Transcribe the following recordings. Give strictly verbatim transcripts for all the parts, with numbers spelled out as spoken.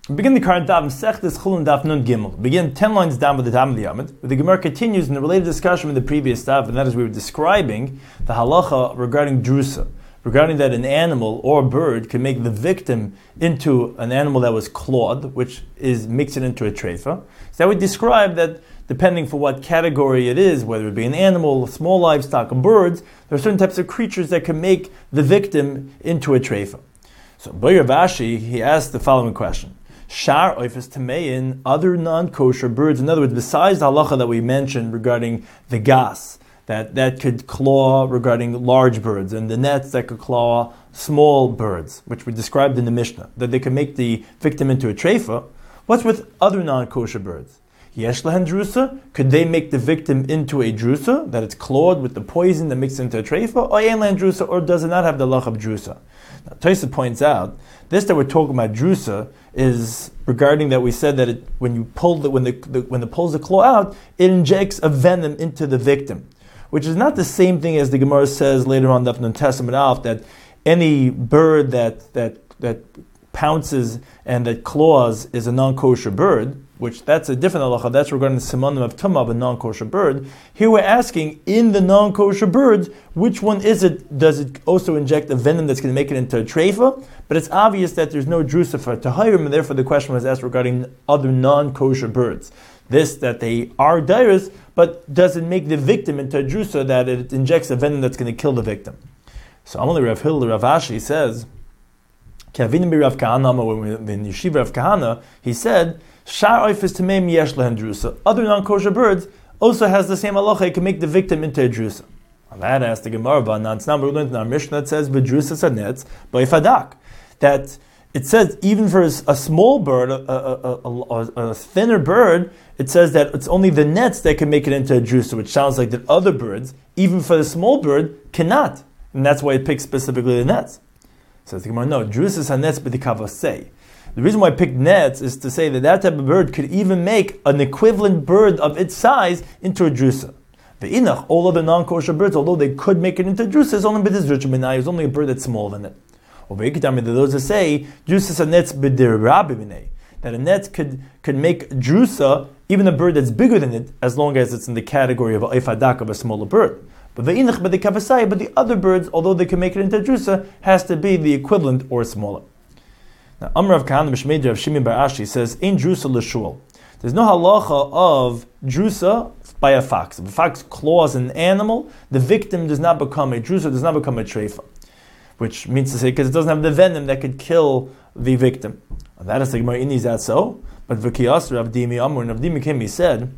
We begin the current daf, Mesechtes Chulin Daf Nun Gimel. Begin ten lines down with the Tam of the Yamid. The Gemara continues in the related discussion with the previous daf, and that is we were describing the halacha regarding drusa, regarding that an animal or a bird can make the victim into an animal that was clawed, which is makes it into a treifa. So that we describe that depending for what category it is, whether it be an animal, small livestock, or birds, there are certain types of creatures that can make the victim into a treifa. So Boyer Vashi, he asked the following question. Shar oifes tamein, other non-kosher birds, in other words, besides the halacha that we mentioned regarding the gas, that, that could claw regarding large birds, and the nets that could claw small birds, which we described in the Mishnah, that they can make the victim into a treifa, what's with other non-kosher birds? Yesh lehen drusa, could they make the victim into a drusa, that it's clawed with the poison that makes it into a treifa, or ein lehen drusa, or does it not have the halacha of drusa? Now, Tosfos points out, this that we're talking about drusa is regarding that we said that it, when you pull the, when the, the when the pulls the claw out, it injects a venom into the victim, which is not the same thing as the Gemara says later on Daf Nun Testament Alf, that any bird that that that pounces and that claws is a non-kosher bird, which that's a different halacha. That's regarding the simonim of tumah of a non-kosher bird. Here we're asking, in the non-kosher birds, which one is it? Does it also inject a venom that's going to make it into a treifa? But it's obvious that there's no drusa for tahirim, and therefore the question was asked regarding other non-kosher birds. This, that they are dairis, but does it make the victim into a drusa that it injects a venom that's going to kill the victim? So Amalei Rav Hillel, Rav Ashi says, Kavinu bi Rav Kahana, when in Yeshiva Rav Kahana, he said, Shar oifes tameim yesh lehen drusa. Other non-kosher birds also has the same halacha. It can make the victim into a drusa. On that asked the Gemara, but now it's not we learned in our Mishnah that says b'drusa sanetz b'yifadak, that it says even for a, a small bird, a, a, a, a, a thinner bird, it says that it's only the nets that can make it into a drusa, which sounds like that other birds, even for the small bird, cannot, and that's why it picks specifically the nets. Says the Gemara, no, drusa sanetz b'dikavosei. The reason why I picked nets is to say that that type of bird could even make an equivalent bird of its size into a drusa. The inach, all other non-kosher birds, although they could make it into a drusa, is only b'dizrich is only a bird that's smaller than it. Or those who say drusa a nets b'dirabibinei, that a net could could make drusa even a bird that's bigger than it, as long as it's in the category of a ifadak of a smaller bird. But the inach, but the kavasai, but the other birds, although they can make it into a drusa, has to be the equivalent or smaller. Now, Amr Rav Kahana B'Shmei Rav Shimon Bar Ashi says, "In drusa l'shul." There's no halacha of drusa by a fox. If a fox claws an animal, the victim does not become a drusa, does not become a treifa, which means to say because it doesn't have the venom that could kill the victim. And that is the Gemara. Is that so? But v'kiyas Rav Dimi Amr and Rav Dimi came. He said,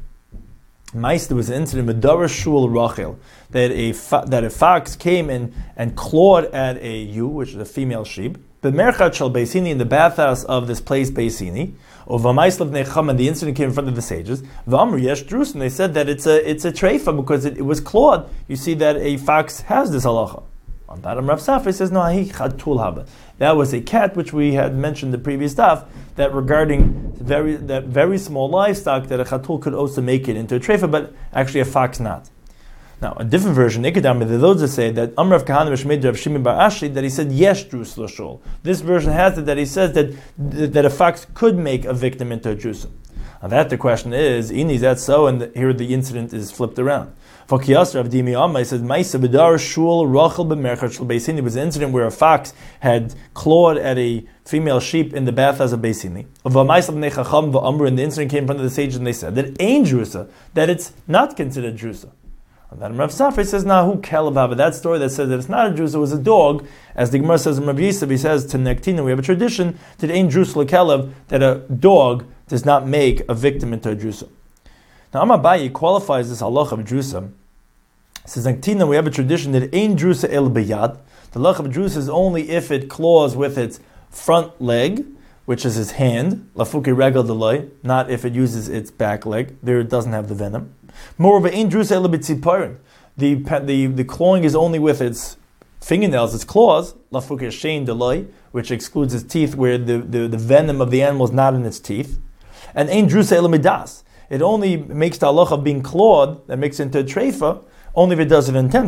"Mice there was an incident with Dara Shul Rachel that a fo- that a fox came in and clawed at a ewe, which is a female sheep." The Merchat Shal Beisini, in the bathhouse of this place Beisini, or V'maislav Necham, and the incident came in front of the sages. V'amr yesh drus, and they said that it's a it's a treifa because it, it was clawed. You see that a fox has this halacha. On that, Rav Safra says no, he chatul haba. That was a cat, which we had mentioned the previous stuff, that regarding very that very small livestock that a chatul could also make it into a treifa, but actually a fox not. Now, a different version, Ikadam, the those that say that Amr Rav Kahana B'Shmei Rav Shimon Bar Ashi, that he said yes, drus l'shul. This version has it that he says that that a fox could make a victim into a drusa. Now that the question is, is that so? And the, here the incident is flipped around. For Kiyas Rav Dimi Amma, he says, Ma'isa b'dar shul rachel b'merchat shel Beisini. It was an incident where a fox had clawed at a female sheep in the bathhouse of Beisini. Of Ma'isa b'nei chacham v'amr, and the incident came in front of the sages, and they said that ain't drusa, that it's not considered drusa. And then Rav Safra says, "Now who kelabava?" That story that says that it's not a drusa, it was a dog. As the Gemara says in Rav Yisrael, he says to Nektina, we have a tradition that ain't drusa lekelav, that a dog does not make a victim into a drusa. Now Amabayi qualifies this halacha of drusa. He says Nektina, we have a tradition that ain't drusa el biyad. The halacha of drusa is only if it claws with its front leg, which is his hand, lafuki regal delay, not if it uses its back leg. There it doesn't have the venom. Moreover, in drusa elabitziparin, the the the clawing is only with its fingernails, its claws, lafuki shein delay, which excludes its teeth, where the, the, the venom of the animal is not in its teeth. And ein drusa elamidas, it only makes the halacha of being clawed, that makes it into a treifa, only if it does it intentionally.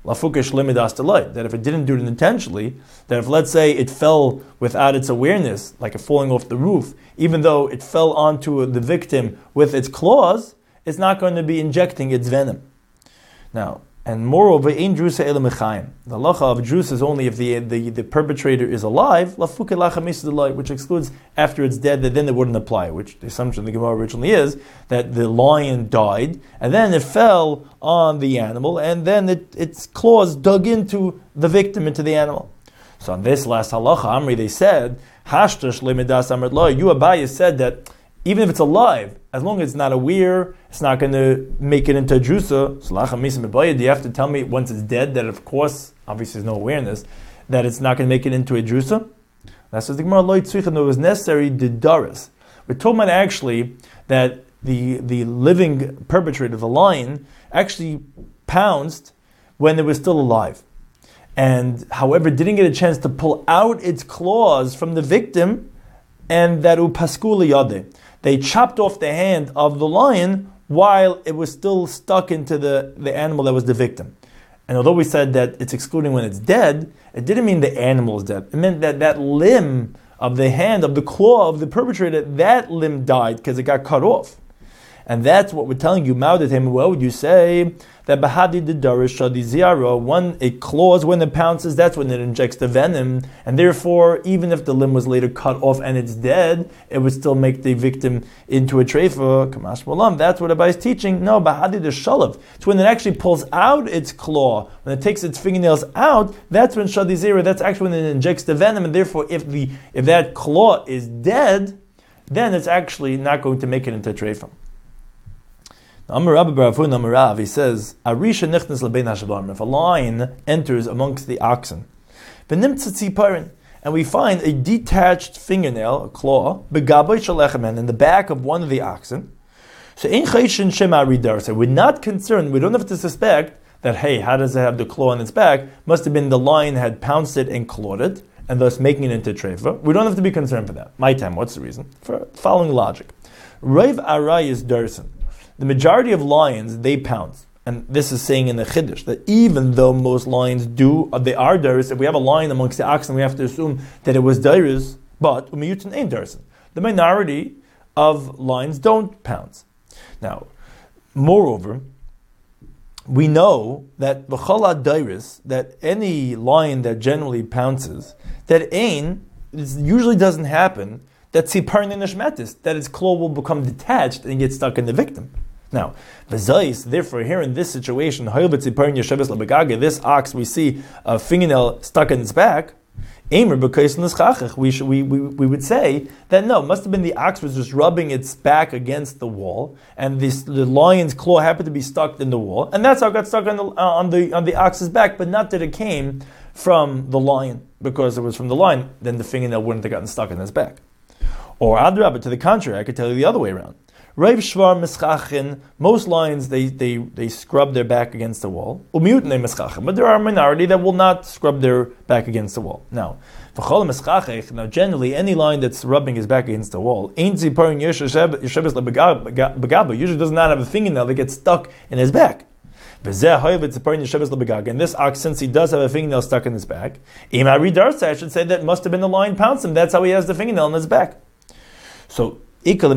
lafukesh limidas delay. That if it didn't do it intentionally, that if let's say it fell without its awareness, like it falling off the roof, even though it fell onto the victim with its claws, it's not going to be injecting its venom. Now, and moreover, ein drusa ela mechayim. The halacha of drusa is only if the, the, the perpetrator is alive, lafuke lachamis delay, which excludes after it's dead, that then it wouldn't apply, which the assumption of the Gemara originally is that the lion died, and then it fell on the animal, and then it, its claws dug into the victim, into the animal. So on this last halacha, Amri, they said, Hashtash lemidas amrit lo. You, Abaye, said that even if it's alive, as long as it's not aware, it's not going to make it into a drusa. Do you have to tell me once it's dead that, of course, obviously there's no awareness, that it's not going to make it into a drusa? That's what the Gemara lo yitzrichen. It was necessary the daras. We're talking about actually that the the living perpetrator, the lion, actually pounced when it was still alive, and however didn't get a chance to pull out its claws from the victim, and that upaskuli yade. They chopped off the hand of the lion while it was still stuck into the, the animal that was the victim. And although we said that it's excluding when it's dead, it didn't mean the animal is dead. It meant that that limb of the hand, of the claw of the perpetrator, that limb died because it got cut off. And that's what we're telling you. Maudatim, what would you say? That bahadi the darish shadi ziara, one it claws when it pounces, that's when it injects the venom, and therefore, even if the limb was later cut off and it's dead, it would still make the victim into a treifa. Kamash malam. That's what Abai is teaching. No, bahadi the shalav. It's when it actually pulls out its claw, when it takes its fingernails out. That's when shadi zira. That's actually when it injects the venom, and therefore, if the if that claw is dead, then it's actually not going to make it into a treifa. Amar Rabbi Baravun Amarav, he says, Arisha nichnas lebein hashabarim. If a lion enters amongst the oxen, and we find a detached fingernail, a claw, begaboy shalechem, in the back of one of the oxen, so in chayshin shema ridar. So we're not concerned. We don't have to suspect that, hey, how does it have the claw on its back? Must have been the lion had pounced it and clawed it, and thus making it into treifa. We don't have to be concerned for that. My time. What's the reason? For following logic, Rav Arai is darson. The majority of lions, they pounce. And this is saying in the Chiddush, that even though most lions do, they are daris, if we have a lion amongst the oxen, we have to assume that it was daris, but umiyutin ain't darison. The minority of lions don't pounce. Now, moreover, we know that v'chala daris, that any lion that generally pounces, that ain, this usually doesn't happen, that tziparin nishmetis, that its claw will become detached and get stuck in the victim. Now, v'zayis, therefore, here in this situation, this ox, we see a fingernail stuck in its back. Aimer because we should we, we we would say that no, it must have been the ox was just rubbing its back against the wall, and this the lion's claw happened to be stuck in the wall, and that's how it got stuck on the uh, on the on the ox's back, but not that it came from the lion, because it was from the lion, then the fingernail wouldn't have gotten stuck in his back. Or adrabah, to the contrary, I could tell you the other way around. Reiv shvar mischachin, most lions, they, they, they scrub their back against the wall. Umiutin they mischachin, but there are a minority that will not scrub their back against the wall. Now, v'chol mischachich, now generally, any lion that's rubbing his back against the wall, ein ziparin yesheves lebegaba, usually does not have a fingernail that gets stuck in his back. And this ox, since he does have a fingernail stuck in his back, I should say that it must have been the lion pounced him. That's how he has the fingernail in his back. So, you could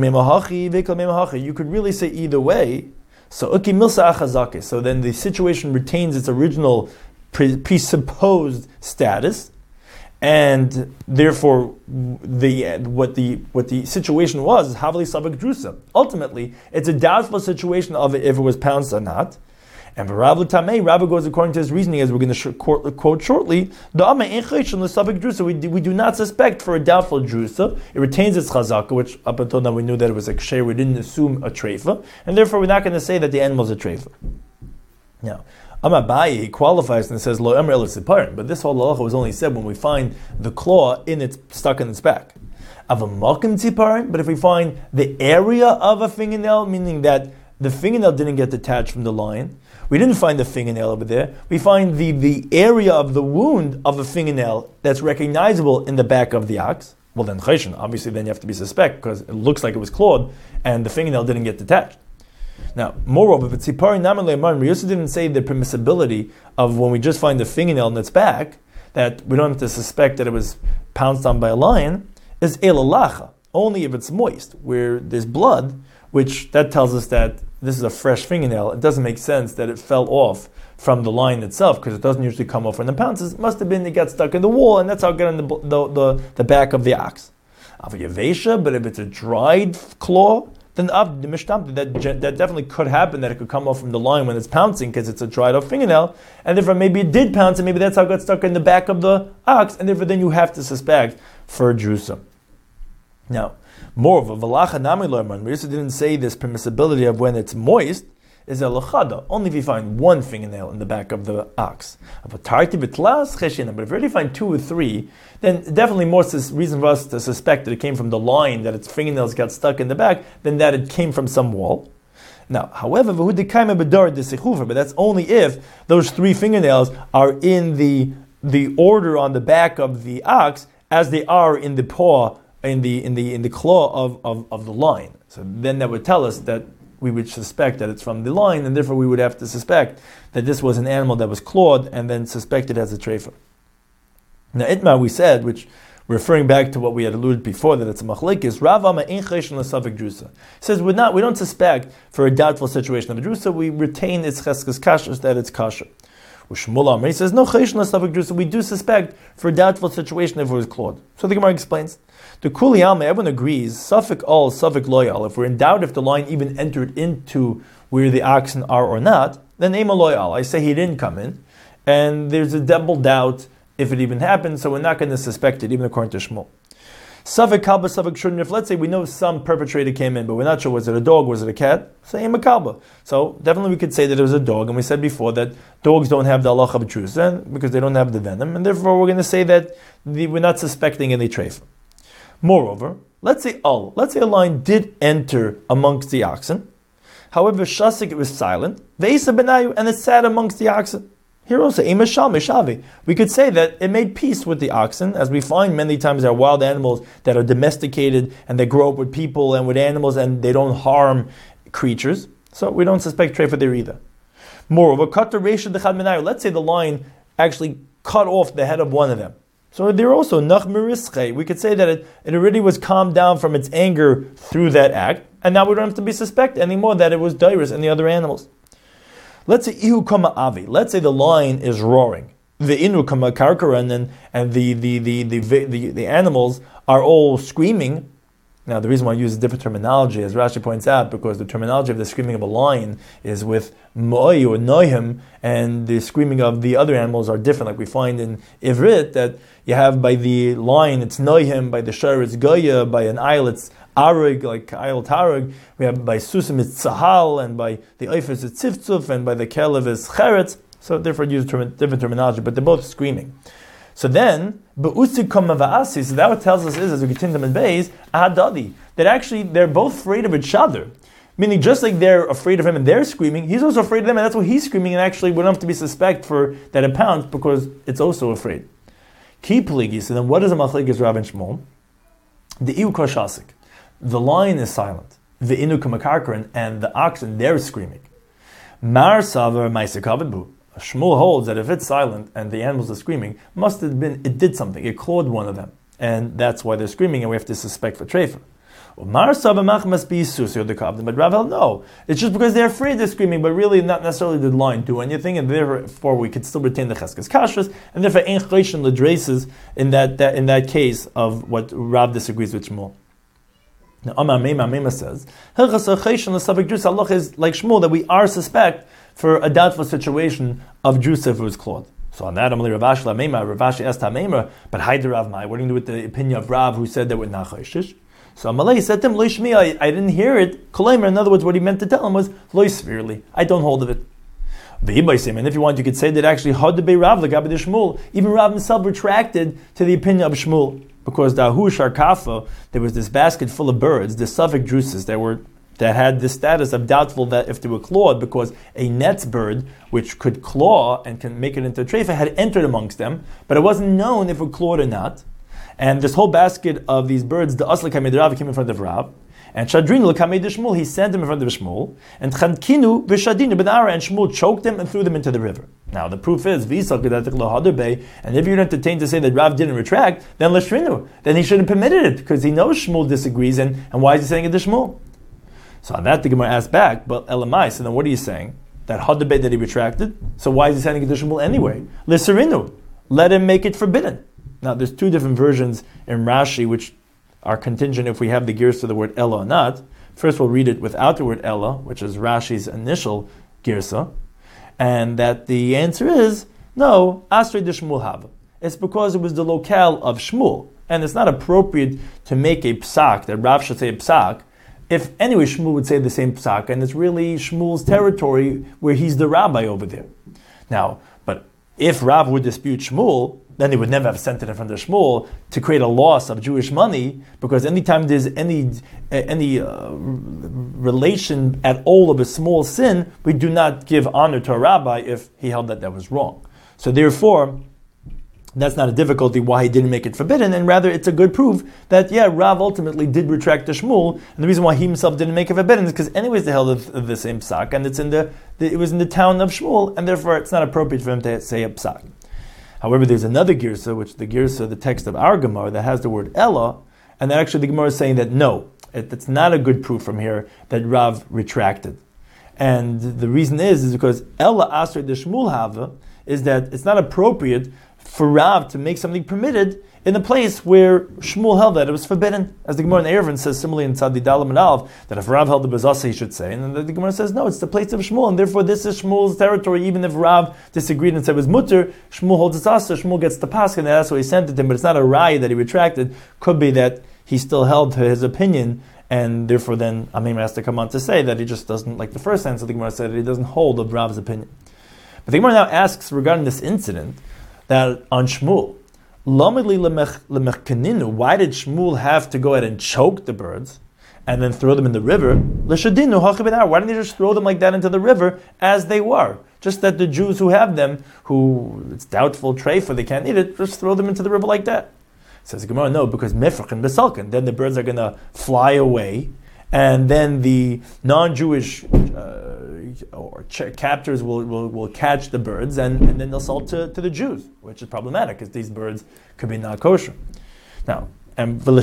really say either way. So, so then the situation retains its original presupposed status, and therefore the what the what the situation was is havli sabak drusa. Ultimately, it's a doubtful situation of if it was pounced or not. And for Rav Tamei, Rabbi goes according to his reasoning, as we're going to sh- quote, quote shortly. We do, we do not suspect for a doubtful drusa. It retains its chazaka, which up until now we knew that it was a ksher. We didn't assume a treifa, and therefore we're not going to say that the animal is a treifa. Now, Amabai, he qualifies and says lo emer el siparin, but this whole halacha was only said when we find the claw in its stuck in its back. Of a makim tziparin, but if we find the area of a fingernail, meaning that the fingernail didn't get detached from the lion. We didn't find the fingernail over there. We find the, the area of the wound of a fingernail that's recognizable in the back of the ox. Well then, chayshon, obviously then you have to be suspect because it looks like it was clawed and the fingernail didn't get detached. Now, moreover, but Tzipari Namalei Amar, we also didn't say the permissibility of when we just find the fingernail in its back, that we don't have to suspect that it was pounced on by a lion, is elalacha, only if it's moist, where there's blood, which that tells us that this is a fresh fingernail. It doesn't make sense that it fell off from the lion itself, because it doesn't usually come off when it pounces. It must have been it got stuck in the wall, and that's how it got in the, the, the, the back of the ox. But if it's a dried claw, then that, that definitely could happen, that it could come off from the lion when it's pouncing, because it's a dried off fingernail, and therefore maybe it did pounce, and maybe that's how it got stuck in the back of the ox, and therefore then you have to suspect for drusa. Now, moreover, Valacha Nami Loiman, we also didn't say this permissibility of when it's moist, is a lachada, only if you find one fingernail in the back of the ox. But if you already find two or three, then definitely more reason for us to suspect that it came from the lion, that its fingernails got stuck in the back, than that it came from some wall. Now, however, but that's only if those three fingernails are in the the order on the back of the ox as they are in the paw, in the in the in the claw of, of, of the lion. So then that would tell us that we would suspect that it's from the lion, and therefore we would have to suspect that this was an animal that was clawed, and then suspect it as a treifa. Now, Itmar, we said, which referring back to what we had alluded before, that it's a machlekes, Rav Ama ein cheshen l'safek drusa. He says we're not, we don't suspect for a doubtful situation of a drusa, we retain its cheskes kashrus, that it's kasher. Shmuel Amar, he says no cheshen l'safek drusa, we do suspect for a doubtful situation if it was clawed. So the Gemara explains. The Kuli Alma, everyone agrees, Suffolk all, Suffolk loyal. If we're in doubt if the lion even entered into where the oxen are or not, then Ema loyal. I say he didn't come in, and there's a double doubt if it even happened, so we're not going to suspect it, even according to Shmuel. Suffolk kalba, Suffolk shouldn't. If let's say we know some perpetrator came in, but we're not sure, was it a dog, was it a cat? Say Ema kalba. So definitely we could say that it was a dog, and we said before that dogs don't have the halacha of truth, because they don't have the venom, and therefore we're going to say that the, we're not suspecting any treifa. Moreover, let's say oh, let's say a lion did enter amongst the oxen. However, shasik, it was silent. Veisa benayu, and it sat amongst the oxen. Here also, we could say that it made peace with the oxen, as we find many times there are wild animals that are domesticated and they grow up with people and with animals, and they don't harm creatures. So we don't suspect treifa there either. Moreover, let's say the lion actually cut off the head of one of them. So there also, we could say that it, it already was calmed down from its anger through that act, and now we don't have to be suspect anymore that it was Dairis and the other animals. Let's say ihu kama avi. Let's say the lion is roaring. The inu kama karkara, and then and the the, the the the the animals are all screaming. Now the reason why I use a different terminology, as Rashi points out, because the terminology of the screaming of a lion is with mo'i or noihim, and the screaming of the other animals are different. Like we find in Ivrit that you have by the lion it's noihim, by the shar it's goya, by an isle it's arig, like ayel tarag. We have by susim it's sahal, and by the oifis it's tzivtzuf, and by the kelev it's cheretz. So therefore use term, different terminology, but they're both screaming. So then, be'usikom mava'asi, so that what tells us is, as we continue in Beis, ahadadi, that actually they're both afraid of each other. Meaning, just like they're afraid of him and they're screaming, he's also afraid of them, and that's why he's screaming, and actually we don't have to be suspect for that it pounced, because it's also afraid. Ki pligi, so then what is a machlekes Rav and Shmuel? The iu koshasik. The lion is silent. The inu kamakarkaran, and the oxen, they're screaming. Mar savar ma'isekavidbu. Shmuel holds that if it's silent and the animals are screaming, must have been, it did something, it clawed one of them. And that's why they're screaming, and we have to suspect for treifa. Must be but Rav, no. It's just because they're afraid they're screaming, but really not necessarily did the lion do anything, and therefore we could still retain the cheskes kashrus, and therefore ein choshen l'dreises in that, that in that case of what Rav disagrees with Shmuel. Now, Amar Meima, Meima says, Allah is like Shmuel, that we are suspect for a doubtful situation of drusa if it was clawed. So on that, Amalei Rav Ashi Meima, Rav Ashi asked Meima, but Haida Rav Mai, what do you do with the opinion of Rav who said that we're not chayshish? So Amalei said to him, Lo Shmi, I, I didn't hear it. Kolemer, in other words, what he meant to tell him was, Lo Svirli, I don't hold of it. And if you want, you could say that actually, Hadabei Rav, the Gabi de Shmuel, even Rav himself retracted to the opinion of Shmuel, because the Ahu Sharkafa, there was this basket full of birds, the Suffolk druses that were that had the status of doubtful that if they were clawed, because a net's bird, which could claw and can make it into a treifa, had entered amongst them, but it wasn't known if it clawed or not. And this whole basket of these birds, the Asla Kamei de Rav, came in front of Rav. And Shadrinu Kamei de Shmuel, he sent them in front of Shmuel. And Chankinu v'Shadinu b'Nara, and Shmuel choked them and threw them into the river. Now the proof is, V'Yisal Kedatich Lo Hadar Bey, and if you're entertained to say that Rav didn't retract, then L'Shrinu, then he shouldn't have permitted it, because he knows Shmuel disagrees, and, and why is he saying it to Shmuel? So on that the Gemara asked back, but Elamai, so then what are you saying? That Hadar Bey that he retracted? So why is he sending it to Shmuel anyway? L'Shrinu, let him make it forbidden. Now, there's two different versions in Rashi, which are contingent if we have the gears to the word Ella or not. First, we'll read it without the word Ella, which is Rashi's initial girsa, and that the answer is, no, Asrei de Shmuel Hava. It's because it was the locale of Shmuel, and it's not appropriate to make a psak, that Rav should say a psak, if anyway Shmuel would say the same psak, and it's really Shmuel's territory where he's the rabbi over there. Now, but if Rav would dispute Shmuel, then they would never have sent it in front of Shmuel to create a loss of Jewish money, because anytime there's any any uh, relation at all of a small sin, we do not give honor to a rabbi if he held that that was wrong. So therefore, that's not a difficulty why he didn't make it forbidden, and rather it's a good proof that, yeah, Rav ultimately did retract the Shmuel, and the reason why he himself didn't make it forbidden is because anyways they held of, of the same psak, and it's in the, the it was in the town of Shmuel, and therefore it's not appropriate for him to say a psak. However, there's another girsa, which the girsa, the text of our Gemara, that has the word Ella, and that actually the Gemara is saying that no, it, it's not a good proof from here that Rav retracted. And the reason is, is because Ella Asr de Shmuel Hava is that it's not appropriate for Rav to make something permitted in a place where Shmuel held that it was forbidden. As the Gemara in Eruvin says similarly in Tzadi Dalam and Alv, that if Rav held the Bezasa he should say, and then the Gemara says no, it's the place of Shmuel, and therefore this is Shmuel's territory. Even if Rav disagreed and said it was mutter, Shmuel holds its asa, Shmuel gets the pasch, and that's why he sent it to him, but it's not a raya that he retracted. Could be that he still held to his opinion, and therefore then Amim has to come on to say that he just doesn't, like the first answer the Gemara said, that he doesn't hold of Rav's opinion. But the Gemara now asks regarding this incident, that on Shmuel, why did Shmuel have to go ahead and choke the birds and then throw them in the river? Why didn't they just throw them like that into the river as they were? Just that the Jews who have them, who it's doubtful treifa, they can't eat it, just throw them into the river like that. Says Gemara, no, because mifrach and besalkin, then the birds are going to fly away, and then the non-Jewish uh, or ch- captors will, will, will catch the birds, and, and then they'll sell it to, to the Jews, which is problematic, because these birds could be not kosher. Now, and so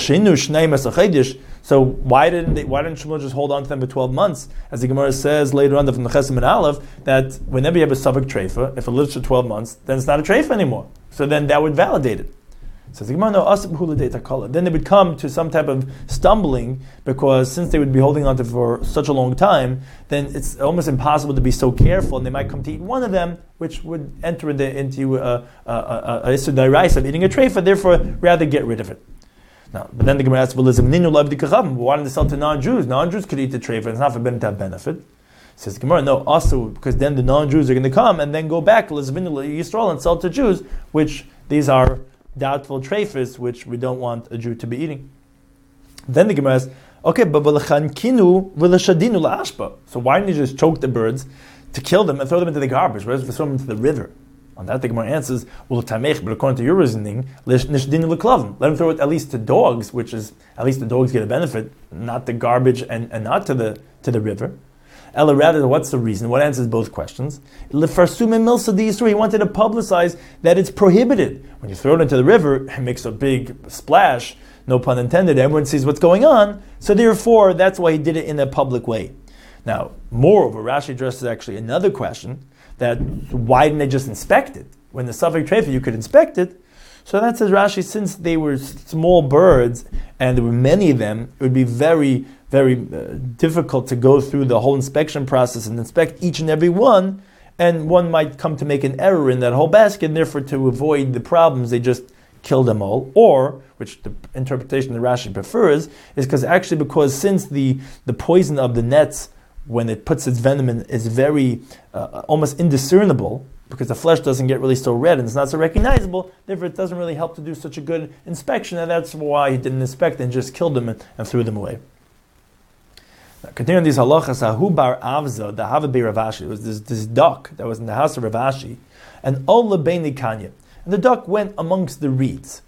why didn't they, why didn't Shmuel just hold on to them for twelve months? As the Gemara says later on from the Chesem and Aleph, that whenever you have a suffix treifa, if it lives for twelve months, then it's not a treifa anymore. So then that would validate it. Says the Gemara, no, then they would come to some type of stumbling, because since they would be holding on to it for such a long time, then it's almost impossible to be so careful, and they might come to eat one of them, which would enter into, into a Issur D'Oraisa of eating a treifa, therefore rather get rid of it. Now, but then the Gemara asks, well, why didn't they sell to non-Jews? Non-Jews could eat the treifa, it's not forbidden to have benefit. Says the Gemara, no, also because then the non-Jews are going to come and then go back to Yisrael and sell to Jews, which these are doubtful treifas, which we don't want a Jew to be eating. Then the Gemara asks, okay, but so why didn't you just choke the birds to kill them and throw them into the garbage? Whereas we throw them into the river? On that the Gemara answers, well, tamech, but according to your reasoning, let him throw it at least to dogs, which is at least the dogs get a benefit, not the garbage and, and not to the to the river. Ella, rather, what's the reason? What answers both questions? He wanted to publicize that it's prohibited. When you throw it into the river, it makes a big splash, no pun intended, everyone sees what's going on, so therefore, that's why he did it in a public way. Now, moreover, Rashi addresses actually another question, that why didn't they just inspect it? When the suffix treifa, you could inspect it. So that says Rashi, since they were small birds, and there were many of them, it would be very very uh, difficult to go through the whole inspection process and inspect each and every one, and one might come to make an error in that whole basket, and therefore to avoid the problems, they just kill them all. Or, which the interpretation that Rashi prefers, is because actually because since the, the poison of the nets, when it puts its venom in, is very, uh, almost indiscernible, because the flesh doesn't get really so red and it's not so recognizable, therefore it doesn't really help to do such a good inspection, and that's why he didn't inspect and just killed them and, and threw them away. Continuing these halachas, Ahu bar Avza, the Hava Rav Ashi, was this, this duck that was in the house of Rav Ashi, and Ola Beini Kanya. And the duck went amongst the reeds.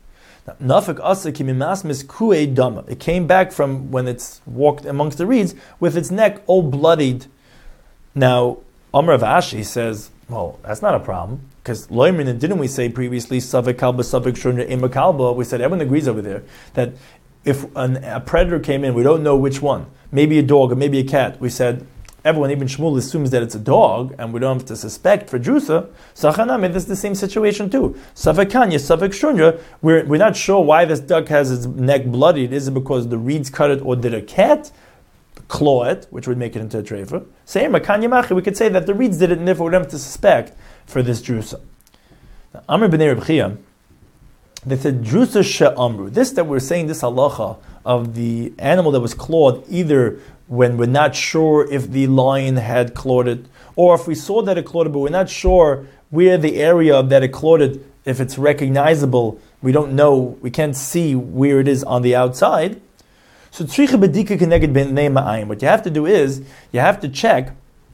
Nafik asa kimimasmis kue dama. It came back from when it's walked amongst the reeds with its neck all bloodied. Now, Amr of Ashi says, well, that's not a problem. Because loymin, didn't we say previously, savik kalba, savik shunya, ima kalba? We said everyone agrees over there that if an, a predator came in, we don't know which one. Maybe a dog or maybe a cat. We said everyone, even Shmuel, assumes that it's a dog, and we don't have to suspect for drusa. Sachanami, this is the same situation too. Savik kanya, savik shunya. We're we're not sure why this duck has its neck bloodied. Is it because the reeds cut it, or did a cat claw it, which would make it into a treifa? Same, we could say that the reeds did it, and therefore we don't have to suspect for this drusa. Amr b'nei Reb Chia, they said drusa she'amru. This that we're saying, this halacha of the animal that was clawed, either when we're not sure if the lion had clawed it, or if we saw that it clawed it, but we're not sure where the area that it clawed it, if it's recognizable, we don't know, we can't see where it is on the outside. So tzricha bedika keneged b'nei ma'ayim. What you have to do is, you have to check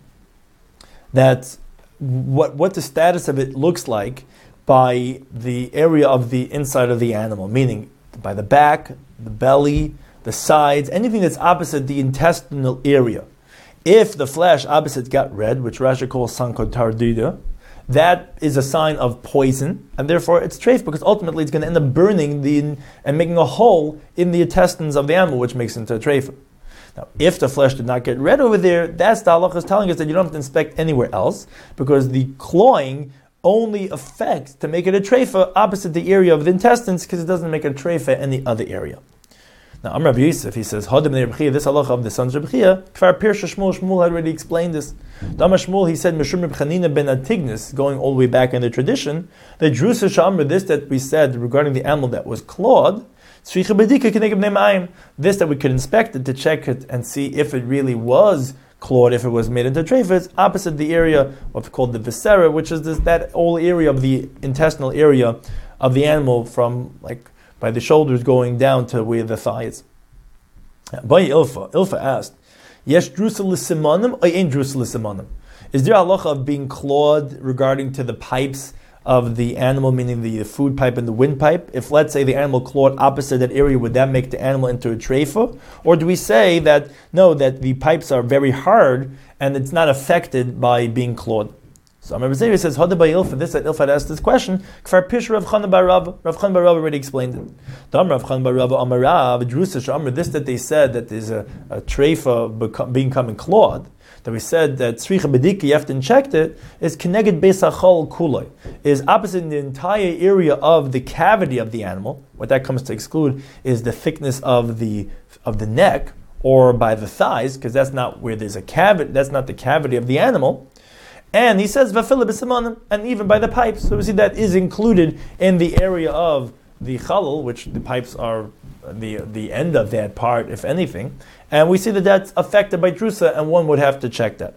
that what what the status of it looks like by the area of the inside of the animal, meaning by the back, the belly, the sides, anything that's opposite the intestinal area. If the flesh opposite got red, which Rashi calls sankotardida, that is a sign of poison, and therefore it's treif, because ultimately it's going to end up burning the and making a hole in the intestines of the animal, which makes it into a treif. Now, if the flesh did not get red over there, that's the halacha is telling us that you don't have to inspect anywhere else, because the clawing only affects to make it a treifa opposite the area of the intestines, because it doesn't make it a treifa any other area. Now, Amr Rabbi Yosef, he says, Hadim Reb Chia, this halacha of the sons of Reb Chia, Kfar Pirsha Shmuel, Shmuel had already explained this. Dama Shmuel, he said, Meshum Reb Chanina ben Atignis, going all the way back in the tradition, the Drusa Shamr, this that we said regarding the animal that was clawed, this that we could inspect it to check it and see if it really was clawed, if it was made into treifas, opposite the area, what's called the viscera, which is this, that whole area of the intestinal area of the animal from like by the shoulders going down to where the thigh is. By Ilfa, Ilfa asked, Yesh drusa l'simanim or ain't drusa l'simanim? Is there a halacha of being clawed regarding to the pipes of the animal, meaning the food pipe and the windpipe? If, let's say, the animal clawed opposite that area, would that make the animal into a treifa? Or do we say that, no, that the pipes are very hard and it's not affected by being clawed? So Amar Bezeri says, Hada by Ilfa, this that Ilfa asked this question, Kfar Pish Rav Chana bar Rav, Rav Chana bar Rav already explained it. Dam Rav Chana bar Rav Amarav, Drusa Amr, this that they said that there's a, a treifa being coming clawed, that we said that tzricha bedika, you have to inject it, is keneged besachol kulay, is opposite in the entire area of the cavity of the animal. What that comes to exclude is the thickness of the of the neck or by the thighs, because that's not where there's a cavity, that's not the cavity of the animal. And he says vafila b'simanim, and even by the pipes. So we see that is included in the area of the chalal, which the pipes are the the end of that part, if anything. And we see that that's affected by drusa, and one would have to check that.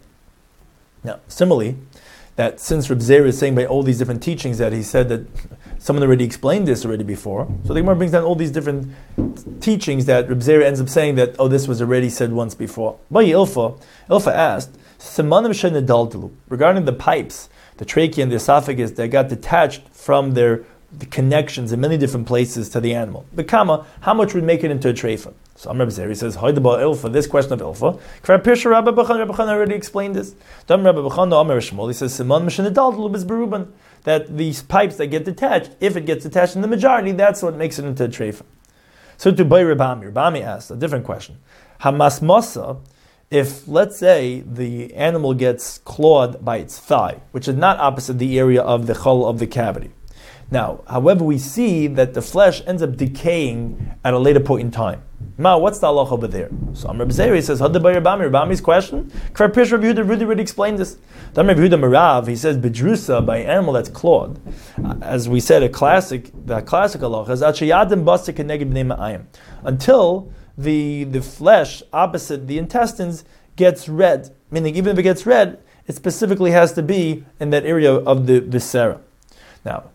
Now, similarly, that since Reb Zera is saying by all these different teachings that he said that someone already explained this already before, so the Gemara brings down all these different teachings that Reb Zera ends up saying that, oh, this was already said once before. By Ilfa, Ilfa asked, Simanim shenadaldalu, regarding the pipes, the trachea and the esophagus that got detached from their the connections in many different places to the animal. Bekama, how much would make it into a treifa? So Amr Bezeri says, Haidaba Ilfa, this question of Ilfa, Kfar Pirsha Rabbi Bachan, Rabbi Bachan already explained this. Dam Rabbi Bachan, no Amr Shmuel, he says, Simon Mishanadal Lubis Beruban, that these pipes that get detached, if it gets detached in the majority, that's what makes it into a treifa. So to Bay Rabami, Rabami asked a different question. Hamas Masa, if, let's say, the animal gets clawed by its thigh, which is not opposite the area of the chol of the cavity. Now, however, we see that the flesh ends up decaying at a later point in time. Ma, what's the halach over there? So Amr Bezeri says, Hadda by Rabami, Rabami's question, Kfar Pish Rav Yehuda really, really explained this. Then Rav Yehuda Marav, he says, Bedrusa, by an animal that's clawed. As we said, a classic, the classic halach is, Achayadim Basa Keneged Bnei Ma'ayim. Until the, the flesh opposite the intestines gets red. Meaning, even if it gets red, it specifically has to be in that area of the viscera. Now,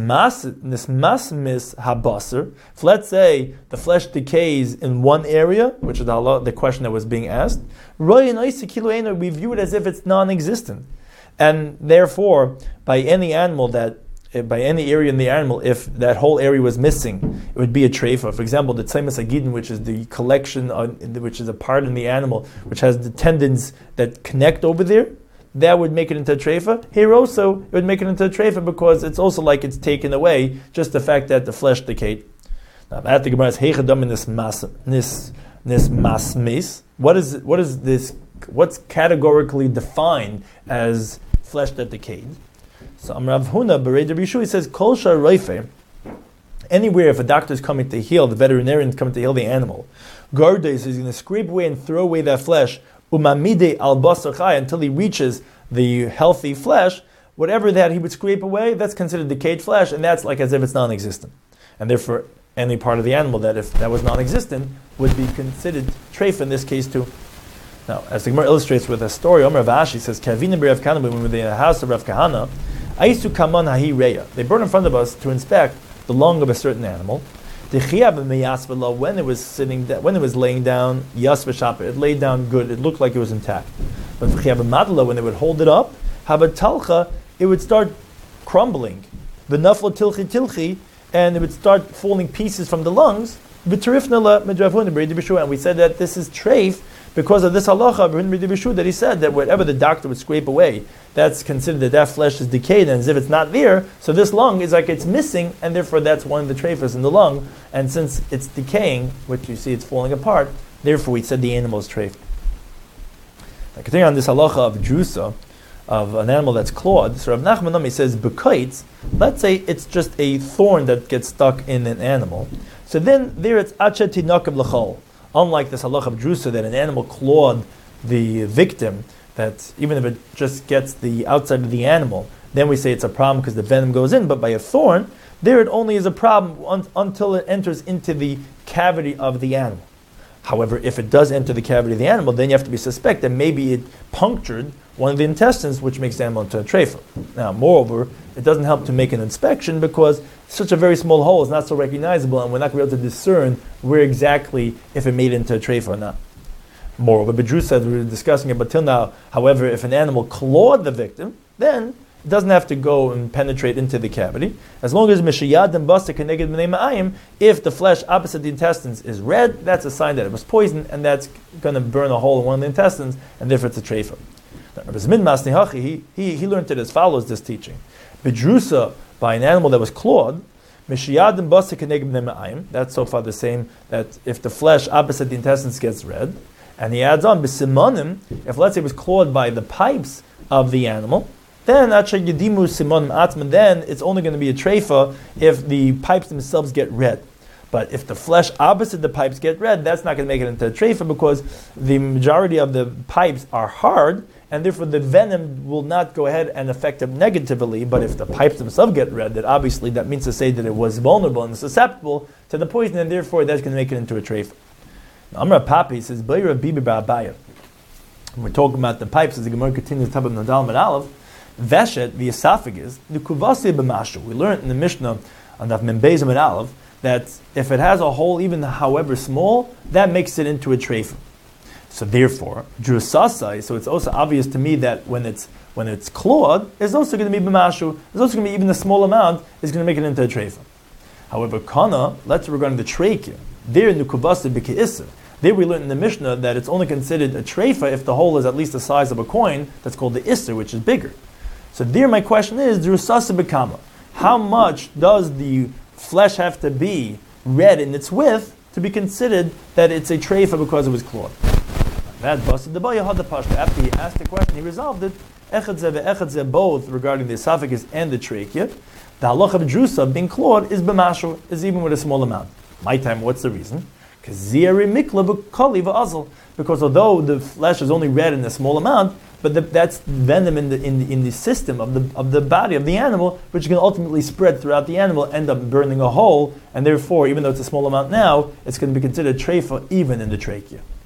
Nismasmis habasar. If let's say the flesh decays in one area, which is the, the question that was being asked, we view it as if it's non-existent, and therefore, by any animal that by any area in the animal, if that whole area was missing, it would be a treifa. For example, the tzemas agidin, which is the collection, on, which is a part in the animal, which has the tendons that connect over there, that would make it into a treifa. Here also, it would make it into a treifa because it's also like it's taken away, just the fact that the flesh decayed. Now, that the Gemara is heichadam in this mas this this masmes. What is what is this? What's categorically defined as flesh that decayed? So Amrav Huna Berei Rabbi he says Kol Shar Reife. Anywhere if a doctor is coming to heal, the veterinarian is coming to heal the animal, Gardes is going to scrape away and throw away that flesh. Umamide al basar chai until he reaches the healthy flesh. Whatever that he would scrape away, that's considered decayed flesh, and that's like as if it's non-existent. And therefore, any part of the animal that if that was non-existent would be considered treif in this case too. Now, as the Gemara illustrates with a story, Omer Rav Ashi says, "Kavina b'Rav Kahana, when we were in the house of Rav Kahana, Aisu kaman hahi reya." They brought in front of us to inspect the lung of a certain animal. When it was sitting, da- when it was laying down, yas v'shapa, it laid down good. It looked like it was intact. But when they would hold it up, habatalcha, it would start crumbling. V'naflo tilchi tilchi, and it would start falling pieces from the lungs. And we said that this is treif because of this halacha that he said that whatever the doctor would scrape away, that's considered that that flesh is decayed, and as if it's not there, so this lung is like it's missing, and therefore that's one of the treifas in the lung, and since it's decaying, which you see it's falling apart, therefore we said the animal is treif. Now continuing on this halacha of drusa, of an animal that's clawed, so Rav Nachman Nami says, b'kaitz, let's say it's just a thorn that gets stuck in an animal, so then there it's achet tinakav l'chol. Unlike this halacha of drusa, that an animal clawed the victim, that even if it just gets the outside of the animal, then we say it's a problem because the venom goes in. But by a thorn, there it only is a problem un- until it enters into the cavity of the animal. However, if it does enter the cavity of the animal, then you have to be suspect that maybe it punctured one of the intestines, which makes the animal into a treifa. Now, moreover, it doesn't help to make an inspection because such a very small hole is not so recognizable, and we're not going to be able to discern where exactly if it made it into a treifa or not. Moreover, Bedru said we were discussing it, but till now, however, if an animal clawed the victim, then it doesn't have to go and penetrate into the cavity. As long as mishiyad and basta keneged b'nei ma'ayim, if the flesh opposite the intestines is red, that's a sign that it was poisoned, and that's going to burn a hole in one of the intestines, and therefore it's a treifa. Rabbi Zmin Masni Hachi, he, he, he learned it as follows, this teaching. Bedrusa, by an animal that was clawed, mishiyad and basta keneged b'nei ma'ayim, that's so far the same, that if the flesh opposite the intestines gets red, and he adds on, b'simonim, if let's say it was clawed by the pipes of the animal, then acha yedimu simonim atman, then it's only going to be a treifa if the pipes themselves get red. But if the flesh opposite the pipes get red, that's not going to make it into a treifa because the majority of the pipes are hard, and therefore the venom will not go ahead and affect them negatively. But if the pipes themselves get red, then obviously that means to say that it was vulnerable and susceptible to the poison, and therefore that's going to make it into a treifa. Amra Papi says, Bayra Bibi Ba'abaya. We're talking about the pipes as the Gemara continues to Tabab Nadal Medalev. Veshet, the esophagus, the Kuvasi B'mashu. We learned in the Mishnah on the Membez Medalev that if it has a hole, even however small, that makes it into a treifa. So therefore, Drusasai, so it's also obvious to me that when it's when it's clawed, it's also going to be B'mashu. It's also going to be even a small amount is going to make it into a treifa. However, Kana, let's say regarding the trachea, there in the Kuvasi B'ke'isa, there we learned in the Mishnah that it's only considered a treifa if the hole is at least the size of a coin, that's called the Isser, which is bigger. So there my question is, Drusasa B'kama, how much does the flesh have to be red in its width to be considered that it's a treifa because it was clawed? That busted the boy had the pashta. After he asked the question, he resolved it. Echad zeh ve'echad zeh, both regarding the esophagus and the trachea. The halacha of drusa being clawed is b'mashu, is even with a small amount. My time, what's the reason? Because although the flesh is only red in a small amount, but the, that's venom in the in the, in the system of the of the body of the animal, which can ultimately spread throughout the animal, end up burning a hole, and therefore, even though it's a small amount now, it's going to be considered treifa even in the trachea.